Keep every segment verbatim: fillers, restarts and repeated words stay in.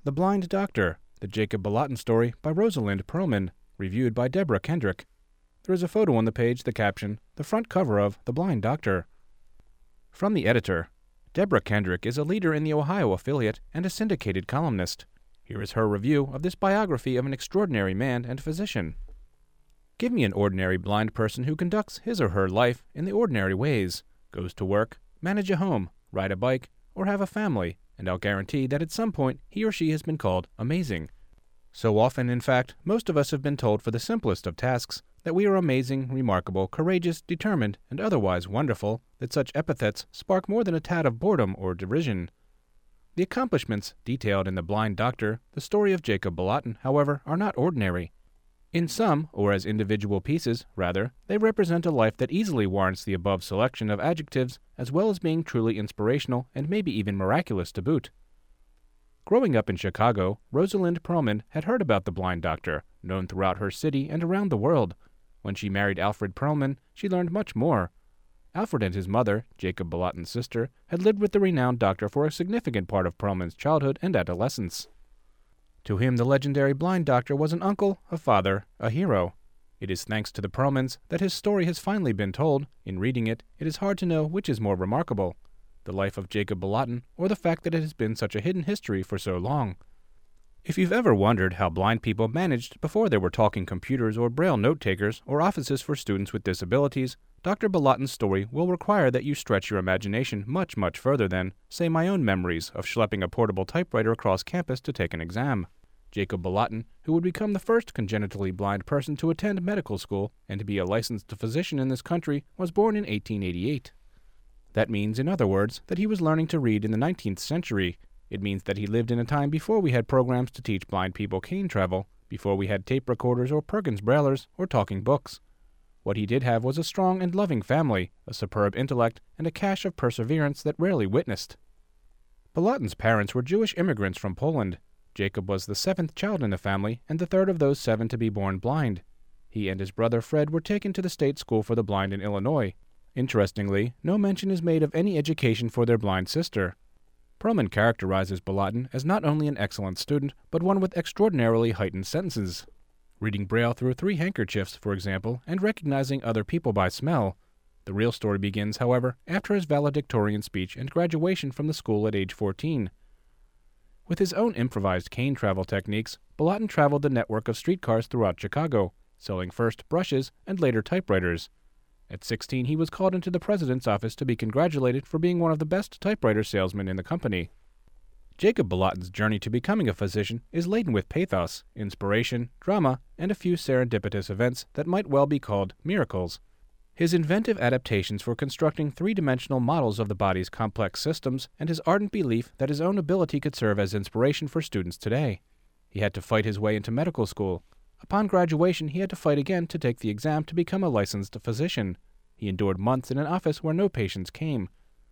The Blind Doctor, the Jacob Balatin story by Rosalind Perlman, reviewed by Deborah Kendrick. There is a photo on the page, the caption, "The front cover of The Blind Doctor." From the editor, Deborah Kendrick is a leader in the Ohio affiliate and a syndicated columnist. Here is her review of this biography of an extraordinary man and physician. Give me an ordinary blind person who conducts his or her life in the ordinary ways, goes to work, manage a home, ride a bike, or have a family, and I'll guarantee that at some point he or she has been called amazing. So often, in fact, most of us have been told for the simplest of tasks that we are amazing, remarkable, courageous, determined, and otherwise wonderful, that such epithets spark more than a tad of boredom or derision. The accomplishments detailed in The Blind Doctor, the story of Jacob Balatin, however, are not ordinary. In some, or as individual pieces, rather, they represent a life that easily warrants the above selection of adjectives, as well as being truly inspirational and maybe even miraculous to boot. Growing up in Chicago, Rosalind Perlman had heard about the Blind Doctor, known throughout her city and around the world. When she married Alfred Perlman, she learned much more. Alfred and his mother, Jacob Balatin's sister, had lived with the renowned doctor for a significant part of Perlman's childhood and adolescence. To him, the legendary Blind Doctor was an uncle, a father, a hero. It is thanks to the Perlmans that his story has finally been told. In reading it, it is hard to know which is more remarkable, the life of Jacob Balatin or the fact that it has been such a hidden history for so long. If you've ever wondered how blind people managed before there were talking computers or braille note-takers or offices for students with disabilities, Doctor Balatin's story will require that you stretch your imagination much, much further than, say, my own memories of schlepping a portable typewriter across campus to take an exam. Jacob Balatin, who would become the first congenitally blind person to attend medical school and to be a licensed physician in this country, was born in eighteen eighty-eight. That means, in other words, that he was learning to read in the nineteenth century. It means that he lived in a time before we had programs to teach blind people cane travel, before we had tape recorders or Perkins Braillers or talking books. What he did have was a strong and loving family, a superb intellect, and a cache of perseverance that rarely witnessed. Balatin's parents were Jewish immigrants from Poland. Jacob was the seventh child in the family and the third of those seven to be born blind. He and his brother Fred were taken to the state school for the blind in Illinois. Interestingly, no mention is made of any education for their blind sister. Perlman characterizes Balatin as not only an excellent student, but one with extraordinarily heightened senses. Reading Braille through three handkerchiefs, for example, and recognizing other people by smell. The real story begins, however, after his valedictorian speech and graduation from the school at age fourteen. With his own improvised cane travel techniques, Balatin traveled the network of streetcars throughout Chicago, selling first brushes and later typewriters. At sixteen, he was called into the president's office to be congratulated for being one of the best typewriter salesmen in the company. Jacob Balatin's journey to becoming a physician is laden with pathos, inspiration, drama, and a few serendipitous events that might well be called miracles. His inventive adaptations for constructing three-dimensional models of the body's complex systems, and his ardent belief that his own ability could serve as inspiration for students today. He had to fight his way into medical school. Upon graduation, he had to fight again to take the exam to become a licensed physician. He endured months in an office where no patients came.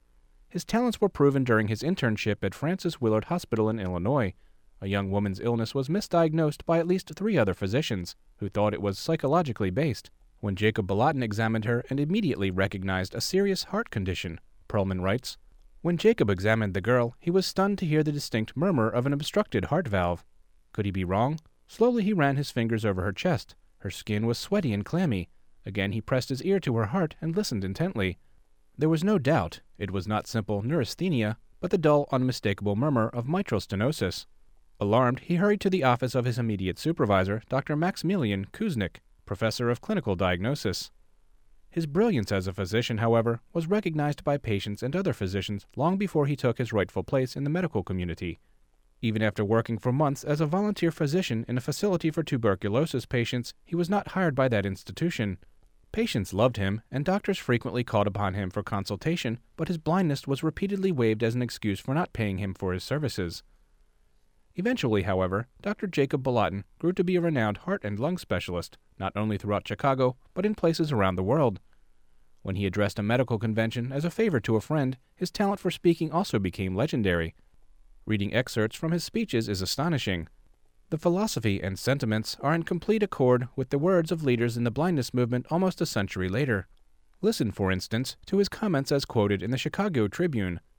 His talents were proven during his internship at Francis Willard Hospital in Illinois. A young woman's illness was misdiagnosed by at least three other physicians, who thought it was psychologically based. When Jacob Balatin examined her and immediately recognized a serious heart condition, Perlman writes, "When Jacob examined the girl, he was stunned to hear the distinct murmur of an obstructed heart valve. Could he be wrong? Slowly he ran his fingers over her chest. Her skin was sweaty and clammy. Again he pressed his ear to her heart and listened intently. There was no doubt. It was not simple neurasthenia, but the dull, unmistakable murmur of mitral stenosis. Alarmed, he hurried to the office of his immediate supervisor, Doctor Maximilian Kuznick, professor of clinical diagnosis. His brilliance as a physician, however, was recognized by patients and other physicians long before he took his rightful place in the medical community. Even after working for months as a volunteer physician in a facility for tuberculosis patients, he was not hired by that institution. Patients loved him, and doctors frequently called upon him for consultation, but his blindness was repeatedly waived as an excuse for not paying him for his services. Eventually, however, Doctor Jacob Balatin grew to be a renowned heart and lung specialist, not only throughout Chicago, but in places around the world. When he addressed a medical convention as a favor to a friend, his talent for speaking also became legendary. Reading excerpts from his speeches is astonishing. The philosophy and sentiments are in complete accord with the words of leaders in the blindness movement almost a century later. Listen, for instance, to his comments as quoted in the Chicago Tribune,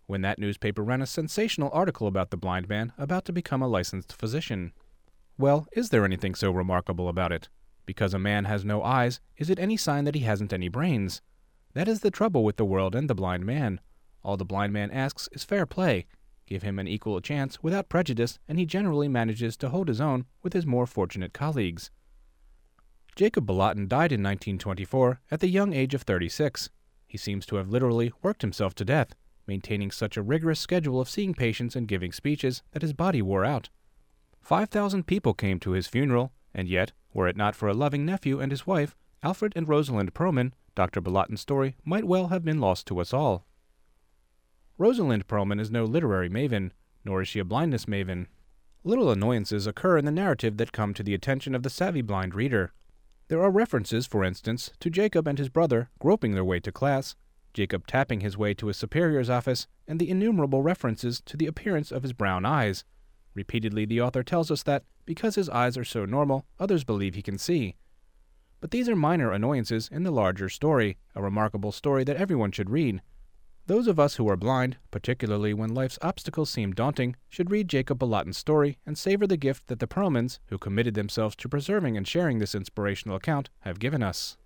when that newspaper ran a sensational article about the blind man about to become a licensed physician. Well, is there anything so remarkable about it? Because a man has no eyes, is it any sign that he hasn't any brains? That is the trouble with the world and the blind man. All the blind man asks is fair play. Give him an equal chance without prejudice, and he generally manages to hold his own with his more fortunate colleagues. Jacob Balatin died in nineteen twenty-four at the young age of thirty-six. He seems to have literally worked himself to death, maintaining such a rigorous schedule of seeing patients and giving speeches that his body wore out. Five thousand people came to his funeral, and yet, were it not for a loving nephew and his wife, Alfred and Rosalind Perlman, Doctor Balatin's story might well have been lost to us all. Rosalind Perlman is no literary maven, nor is she a blindness maven. Little annoyances occur in the narrative that come to the attention of the savvy blind reader. There are references, for instance, to Jacob and his brother groping their way to class, Jacob tapping his way to his superior's office, and the innumerable references to the appearance of his brown eyes. Repeatedly the author tells us that, because his eyes are so normal, others believe he can see. But these are minor annoyances in the larger story, a remarkable story that everyone should read. Those of us who are blind, particularly when life's obstacles seem daunting, should read Jacob Balatin's story and savor the gift that the Perlmans, who committed themselves to preserving and sharing this inspirational account, have given us.